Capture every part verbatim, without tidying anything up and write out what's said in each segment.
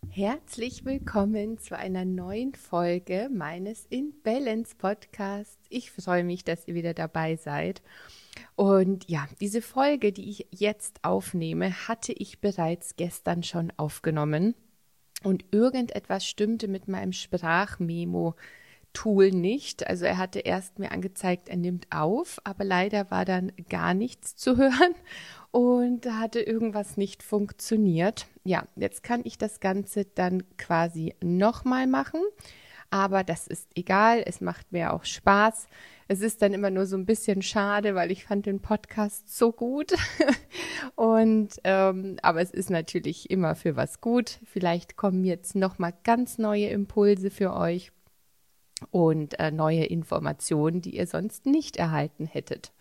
Herzlich willkommen zu einer neuen Folge meines In Balance Podcasts. Ich freue mich, dass ihr wieder dabei seid. Und ja, diese Folge, die ich jetzt aufnehme, hatte ich bereits gestern schon aufgenommen. Und irgendetwas stimmte mit meinem Sprachmemo-Tool nicht. Also er hatte erst mir angezeigt, er nimmt auf, aber leider war dann gar nichts zu hören. Und da hatte irgendwas nicht funktioniert. Ja, jetzt kann ich das Ganze dann quasi nochmal machen. Aber das ist egal, es macht mir auch Spaß. Es ist dann immer nur so ein bisschen schade, weil ich fand den Podcast so gut. Und ähm, aber es ist natürlich immer für was gut. Vielleicht kommen jetzt nochmal ganz neue Impulse für euch und äh, neue Informationen, die ihr sonst nicht erhalten hättet.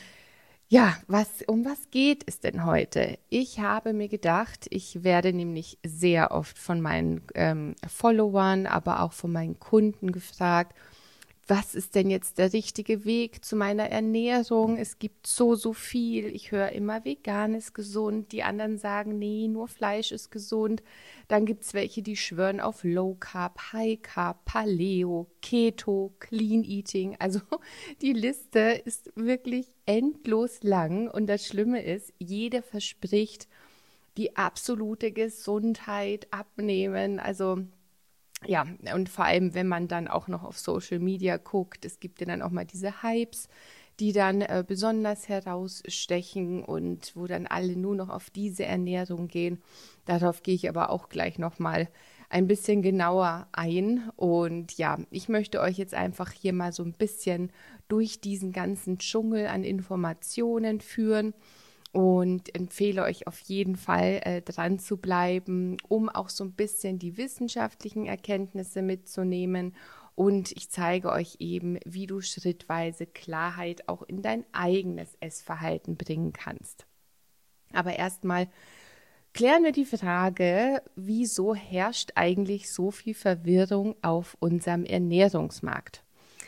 Ja, was, um was geht es denn heute? Ich habe mir gedacht, ich werde nämlich sehr oft von meinen ähm, Followern, aber auch von meinen Kunden gefragt, was ist denn jetzt der richtige Weg zu meiner Ernährung? Es gibt so, so viel. Ich höre immer, vegan ist gesund. Die anderen sagen, nee, nur Fleisch ist gesund. Dann gibt es welche, die schwören auf Low Carb, High Carb, Paleo, Keto, Clean Eating. Also die Liste ist wirklich endlos lang. Und das Schlimme ist, jeder verspricht die absolute Gesundheit, Abnehmen. Also ja, und vor allem, wenn man dann auch noch auf Social Media guckt, es gibt ja dann auch mal diese Hypes, die dann äh, besonders herausstechen und wo dann alle nur noch auf diese Ernährung gehen. Darauf gehe ich aber auch gleich nochmal ein bisschen genauer ein. Und ja, ich möchte euch jetzt einfach hier mal so ein bisschen durch diesen ganzen Dschungel an Informationen führen. Und empfehle euch auf jeden Fall äh, dran zu bleiben, um auch so ein bisschen die wissenschaftlichen Erkenntnisse mitzunehmen. Und ich zeige euch eben, wie du schrittweise Klarheit auch in dein eigenes Essverhalten bringen kannst. Aber erstmal klären wir die Frage, wieso herrscht eigentlich so viel Verwirrung auf unserem Ernährungsmarkt?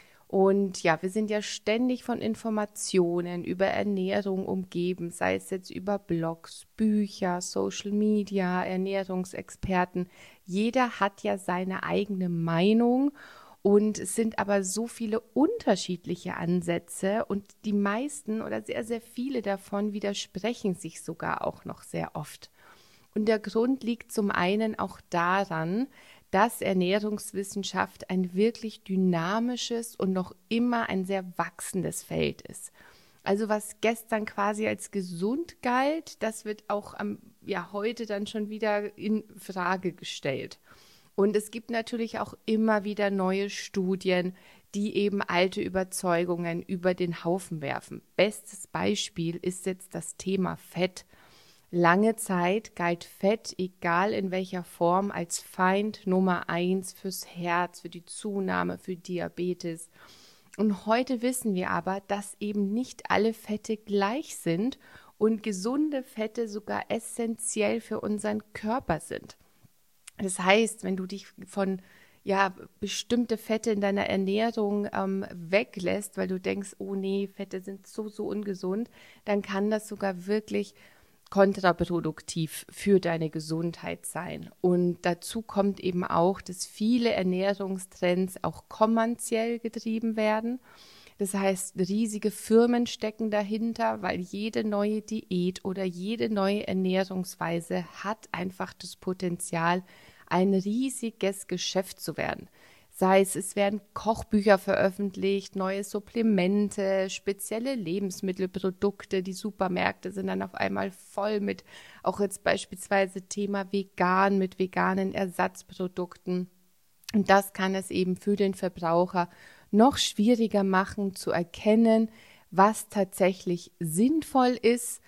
Und ja, wir sind ja ständig von Informationen über Ernährung umgeben, sei es jetzt über Blogs, Bücher, Social Media, Ernährungsexperten. Jeder hat ja seine eigene Meinung und es sind aber so viele unterschiedliche Ansätze und die meisten oder sehr, sehr viele davon widersprechen sich sogar auch noch sehr oft. Und der Grund liegt zum einen auch daran, dass Ernährungswissenschaft ein wirklich dynamisches und noch immer ein sehr wachsendes Feld ist. Also was gestern quasi als gesund galt, das wird auch am, ja, heute dann schon wieder in Frage gestellt. Und es gibt natürlich auch immer wieder neue Studien, die eben alte Überzeugungen über den Haufen werfen. Bestes Beispiel ist jetzt das Thema Fett. Lange Zeit galt Fett, egal in welcher Form, als Feind Nummer eins fürs Herz, für die Zunahme, für Diabetes. Und heute wissen wir aber, dass eben nicht alle Fette gleich sind und gesunde Fette sogar essentiell für unseren Körper sind. Das heißt, wenn du dich von ja, bestimmte Fette in deiner Ernährung ähm, weglässt, weil du denkst, oh nee, Fette sind so, so ungesund, dann kann das sogar wirklich kontraproduktiv für deine Gesundheit sein. Und dazu kommt eben auch, dass viele Ernährungstrends auch kommerziell getrieben werden. Das heißt, riesige Firmen stecken dahinter, weil jede neue Diät oder jede neue Ernährungsweise hat einfach das Potenzial, ein riesiges Geschäft zu werden. Sei es, es werden Kochbücher veröffentlicht, neue Supplemente, spezielle Lebensmittelprodukte. Die Supermärkte sind dann auf einmal voll mit, auch jetzt beispielsweise Thema vegan, mit veganen Ersatzprodukten. Und das kann es eben für den Verbraucher noch schwieriger machen, zu erkennen, was tatsächlich sinnvoll ist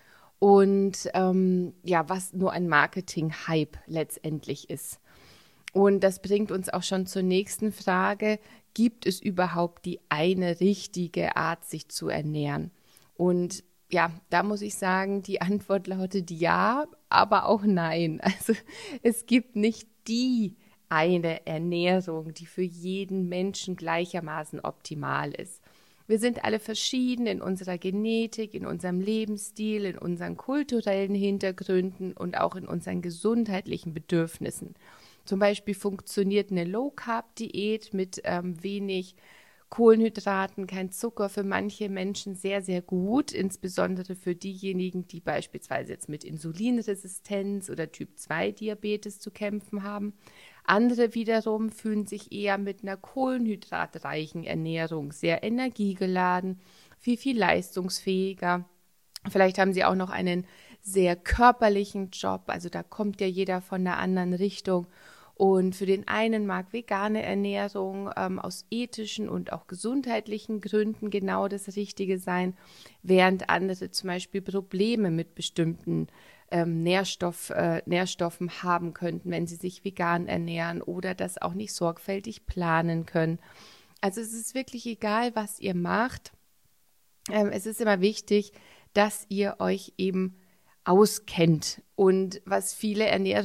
und ähm, ja, was nur ein Marketing-Hype letztendlich ist. Und das bringt uns auch schon zur nächsten Frage. Gibt es überhaupt die eine richtige Art, sich zu ernähren? Und ja, da muss ich sagen, die Antwort lautet ja, aber auch nein. Also es gibt nicht die eine Ernährung, die für jeden Menschen gleichermaßen optimal ist. Wir sind alle verschieden in unserer Genetik, in unserem Lebensstil, in unseren kulturellen Hintergründen und auch in unseren gesundheitlichen Bedürfnissen. Zum Beispiel funktioniert eine Low-Carb-Diät mit ähm, wenig Kohlenhydraten, kein Zucker für manche Menschen sehr, sehr gut, insbesondere für diejenigen, die beispielsweise jetzt mit Insulinresistenz oder Typ zwei Diabetes zu kämpfen haben. Andere wiederum fühlen sich eher mit einer kohlenhydratreichen Ernährung sehr energiegeladen, viel, viel leistungsfähiger. Vielleicht haben sie auch noch einen sehr körperlichen Job, also da kommt ja jeder von einer anderen Richtung. Und für den einen mag vegane Ernährung ähm, aus ethischen und auch gesundheitlichen Gründen genau das Richtige sein, während andere zum Beispiel Probleme mit bestimmten ähm, Nährstoff, äh, Nährstoffen haben könnten, wenn sie sich vegan ernähren oder das auch nicht sorgfältig planen können. Also es ist wirklich egal, was ihr macht. Ähm, es ist immer wichtig, dass ihr euch eben auskennt. Und was viele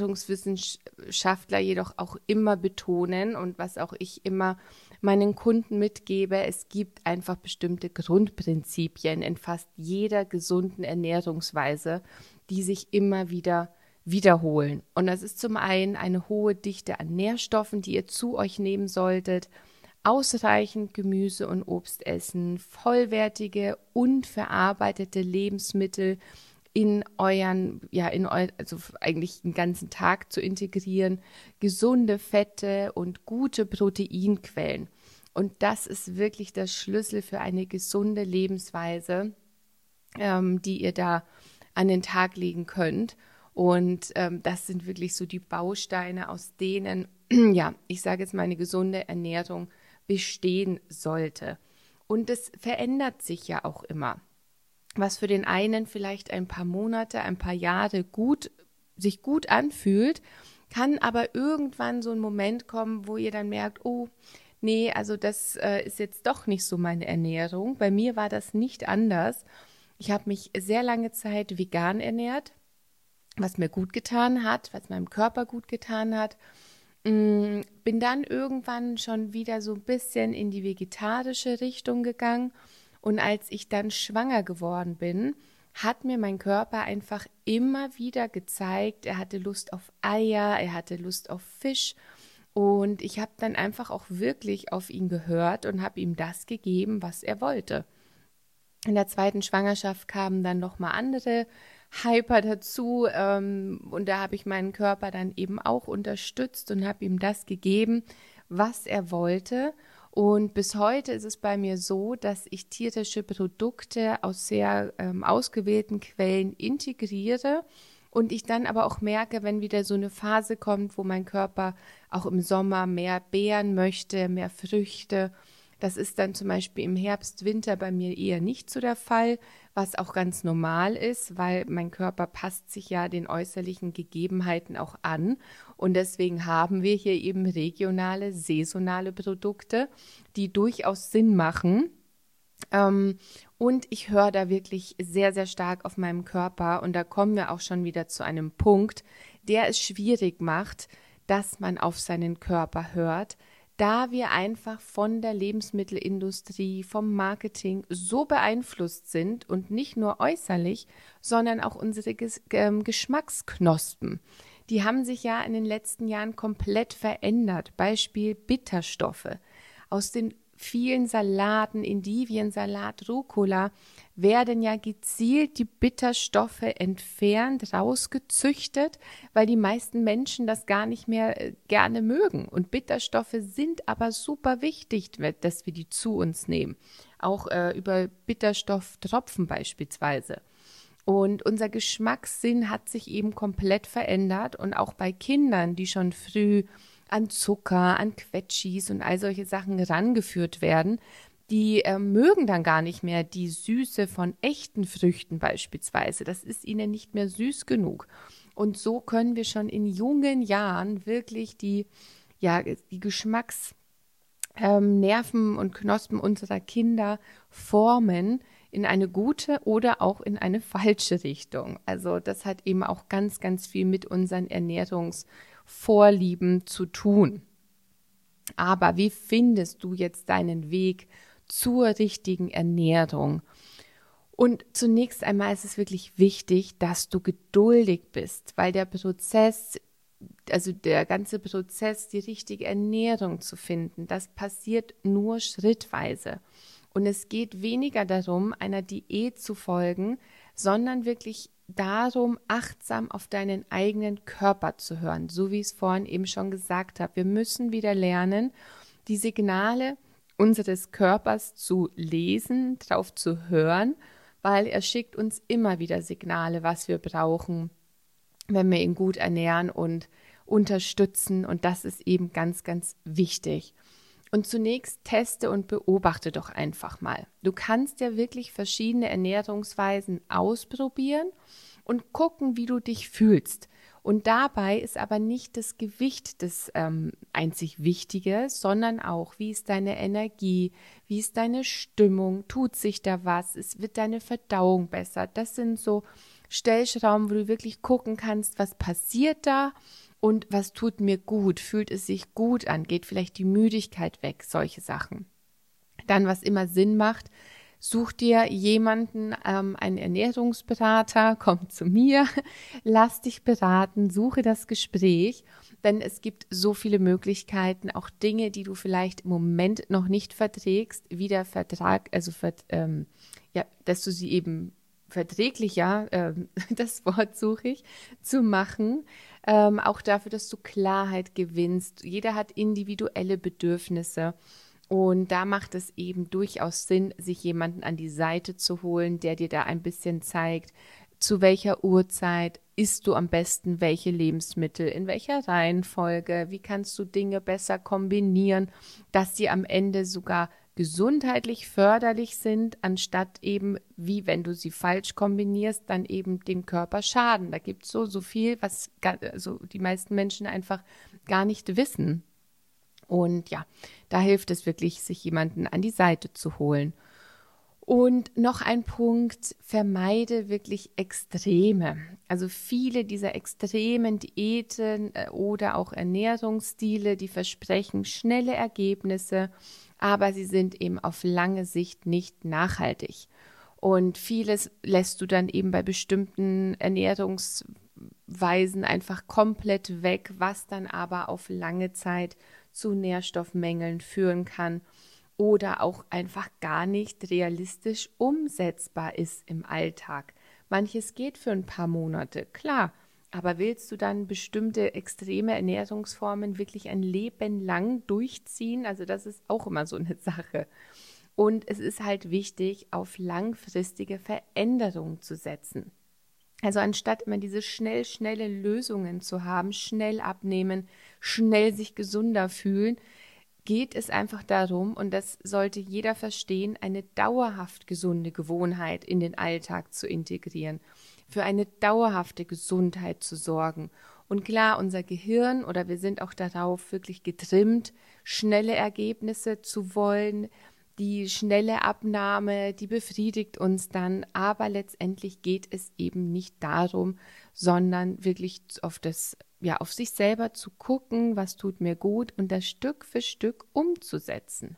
Ernährungswissenschaftler jedoch auch immer betonen und was auch ich immer meinen Kunden mitgebe, es gibt einfach bestimmte Grundprinzipien in fast jeder gesunden Ernährungsweise, die sich immer wieder wiederholen. Und das ist zum einen eine hohe Dichte an Nährstoffen, die ihr zu euch nehmen solltet, ausreichend Gemüse und Obst essen, vollwertige und verarbeitete Lebensmittel in euren, ja, in eu, also eigentlich den ganzen Tag zu integrieren, gesunde Fette und gute Proteinquellen. Und das ist wirklich der Schlüssel für eine gesunde Lebensweise, ähm, die ihr da an den Tag legen könnt. Und ähm, das sind wirklich so die Bausteine, aus denen, ja, ich sage jetzt mal, eine gesunde Ernährung bestehen sollte. Und es verändert sich ja auch immer. Was für den einen vielleicht ein paar Monate, ein paar Jahre gut, sich gut anfühlt, kann aber irgendwann so ein Moment kommen, wo ihr dann merkt, oh, nee, also das äh, ist jetzt doch nicht so meine Ernährung. Bei mir war das nicht anders. Ich habe mich sehr lange Zeit vegan ernährt, was mir gut getan hat, was meinem Körper gut getan hat. Mm, bin dann irgendwann schon wieder so ein bisschen in die vegetarische Richtung gegangen. Und als ich dann schwanger geworden bin, hat mir mein Körper einfach immer wieder gezeigt, er hatte Lust auf Eier, er hatte Lust auf Fisch. Und ich habe dann einfach auch wirklich auf ihn gehört und habe ihm das gegeben, was er wollte. In der zweiten Schwangerschaft kamen dann nochmal andere Hyper dazu. Ähm, und da habe ich meinen Körper dann eben auch unterstützt und habe ihm das gegeben, was er wollte. Und bis heute ist es bei mir so, dass ich tierische Produkte aus sehr ähm, ausgewählten Quellen integriere und ich dann aber auch merke, wenn wieder so eine Phase kommt, wo mein Körper auch im Sommer mehr Beeren möchte, mehr Früchte. Das ist dann zum Beispiel im Herbst, Winter bei mir eher nicht so der Fall, was auch ganz normal ist, weil mein Körper passt sich ja den äußerlichen Gegebenheiten auch an. Und deswegen haben wir hier eben regionale, saisonale Produkte, die durchaus Sinn machen. Ähm, und ich höre da wirklich sehr, sehr stark auf meinem Körper. Und da kommen wir auch schon wieder zu einem Punkt, der es schwierig macht, dass man auf seinen Körper hört, da wir einfach von der Lebensmittelindustrie, vom Marketing so beeinflusst sind und nicht nur äußerlich, sondern auch unsere Ges- ähm, Geschmacksknospen. Die haben sich ja in den letzten Jahren komplett verändert. Beispiel Bitterstoffe. Aus den vielen Salaten, Endiviensalat, Rucola, werden ja gezielt die Bitterstoffe entfernt, rausgezüchtet, weil die meisten Menschen das gar nicht mehr äh, gerne mögen. Und Bitterstoffe sind aber super wichtig, dass wir die zu uns nehmen. Auch äh, über Bitterstofftropfen beispielsweise. Und unser Geschmackssinn hat sich eben komplett verändert. Und auch bei Kindern, die schon früh an Zucker, an Quetschis und all solche Sachen rangeführt werden, die äh, mögen dann gar nicht mehr die Süße von echten Früchten beispielsweise. Das ist ihnen nicht mehr süß genug. Und so können wir schon in jungen Jahren wirklich die, ja, die Geschmacksnerven ähm, und Knospen unserer Kinder formen in eine gute oder auch in eine falsche Richtung. Also das hat eben auch ganz, ganz viel mit unseren Ernährungsvorlieben zu tun. Aber wie findest du jetzt deinen Weg zur richtigen Ernährung? Und zunächst einmal ist es wirklich wichtig, dass du geduldig bist, weil der Prozess also der ganze Prozess, die richtige Ernährung zu finden, das passiert nur schrittweise. Und es geht weniger darum, einer Diät zu folgen, sondern wirklich darum, achtsam auf deinen eigenen Körper zu hören, so wie ich es vorhin eben schon gesagt habe. Wir müssen wieder lernen, die Signale unseres Körpers zu lesen, drauf zu hören, weil er schickt uns immer wieder Signale, was wir brauchen, wenn wir ihn gut ernähren und unterstützen. Und das ist eben ganz, ganz wichtig. Und zunächst teste und beobachte doch einfach mal. Du kannst ja wirklich verschiedene Ernährungsweisen ausprobieren und gucken, wie du dich fühlst. Und dabei ist aber nicht das Gewicht das ähm, einzig Wichtige, sondern auch, wie ist deine Energie, wie ist deine Stimmung, tut sich da was, es wird deine Verdauung besser. Das sind so Stellschrauben, wo du wirklich gucken kannst, was passiert da und was tut mir gut, fühlt es sich gut an, geht vielleicht die Müdigkeit weg, solche Sachen. Dann, was immer Sinn macht, such dir jemanden, ähm, einen Ernährungsberater, komm zu mir, lass dich beraten, suche das Gespräch, denn es gibt so viele Möglichkeiten, auch Dinge, die du vielleicht im Moment noch nicht verträgst, wieder Vertrag, also ähm, ja, dass du sie eben verträglicher, ähm, das Wort suche ich, zu machen, ähm, auch dafür, dass du Klarheit gewinnst. Jeder hat individuelle Bedürfnisse. Und da macht es eben durchaus Sinn, sich jemanden an die Seite zu holen, der dir da ein bisschen zeigt, zu welcher Uhrzeit isst du am besten welche Lebensmittel, in welcher Reihenfolge, wie kannst du Dinge besser kombinieren, dass sie am Ende sogar gesundheitlich förderlich sind, anstatt eben, wie wenn du sie falsch kombinierst, dann eben dem Körper schaden. Da gibt es so, so viel, was also die meisten Menschen einfach gar nicht wissen. Und ja, da hilft es wirklich, sich jemanden an die Seite zu holen. Und noch ein Punkt, vermeide wirklich Extreme. Also viele dieser extremen Diäten oder auch Ernährungsstile, die versprechen schnelle Ergebnisse, aber sie sind eben auf lange Sicht nicht nachhaltig. Und vieles lässt du dann eben bei bestimmten Ernährungsweisen einfach komplett weg, was dann aber auf lange Zeit zu Nährstoffmängeln führen kann oder auch einfach gar nicht realistisch umsetzbar ist im Alltag. Manches geht für ein paar Monate, klar, aber willst du dann bestimmte extreme Ernährungsformen wirklich ein Leben lang durchziehen? Also das ist auch immer so eine Sache. Und es ist halt wichtig, auf langfristige Veränderungen zu setzen. Also anstatt immer diese schnell, schnelle Lösungen zu haben, schnell abnehmen, schnell sich gesunder fühlen, geht es einfach darum, und das sollte jeder verstehen, eine dauerhaft gesunde Gewohnheit in den Alltag zu integrieren, für eine dauerhafte Gesundheit zu sorgen. Und klar, unser Gehirn oder wir sind auch darauf wirklich getrimmt, schnelle Ergebnisse zu wollen. Die schnelle Abnahme, die befriedigt uns dann, aber letztendlich geht es eben nicht darum, sondern wirklich auf das, ja, auf sich selber zu gucken, was tut mir gut und das Stück für Stück umzusetzen.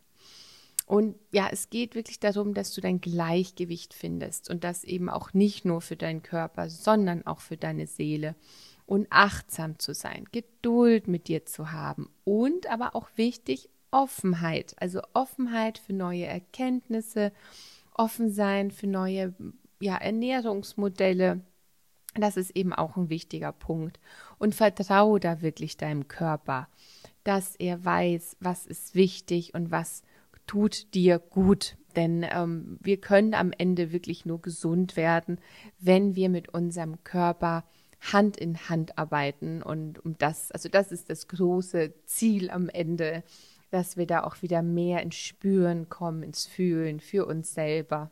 Und ja, es geht wirklich darum, dass du dein Gleichgewicht findest und das eben auch nicht nur für deinen Körper, sondern auch für deine Seele. Und achtsam zu sein, Geduld mit dir zu haben und aber auch wichtig, Offenheit, also Offenheit für neue Erkenntnisse, offen sein für neue ja, Ernährungsmodelle. Das ist eben auch ein wichtiger Punkt. Und vertraue da wirklich deinem Körper, dass er weiß, was ist wichtig und was tut dir gut. Denn ähm, wir können am Ende wirklich nur gesund werden, wenn wir mit unserem Körper Hand in Hand arbeiten. Und um das, also das ist das große Ziel am Ende, dass wir da auch wieder mehr ins Spüren kommen, ins Fühlen für uns selber.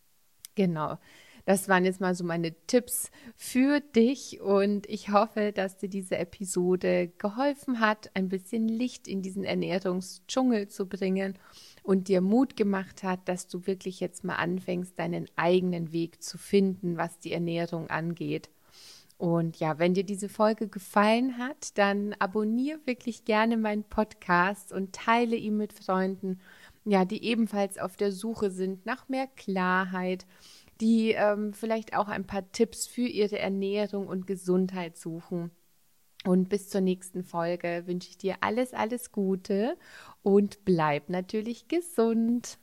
Genau, das waren jetzt mal so meine Tipps für dich und ich hoffe, dass dir diese Episode geholfen hat, ein bisschen Licht in diesen Ernährungsdschungel zu bringen und dir Mut gemacht hat, dass du wirklich jetzt mal anfängst, deinen eigenen Weg zu finden, was die Ernährung angeht. Und ja, wenn dir diese Folge gefallen hat, dann abonniere wirklich gerne meinen Podcast und teile ihn mit Freunden, ja, die ebenfalls auf der Suche sind nach mehr Klarheit, die ähm, vielleicht auch ein paar Tipps für ihre Ernährung und Gesundheit suchen. Und bis zur nächsten Folge wünsche ich dir alles, alles Gute und bleib natürlich gesund.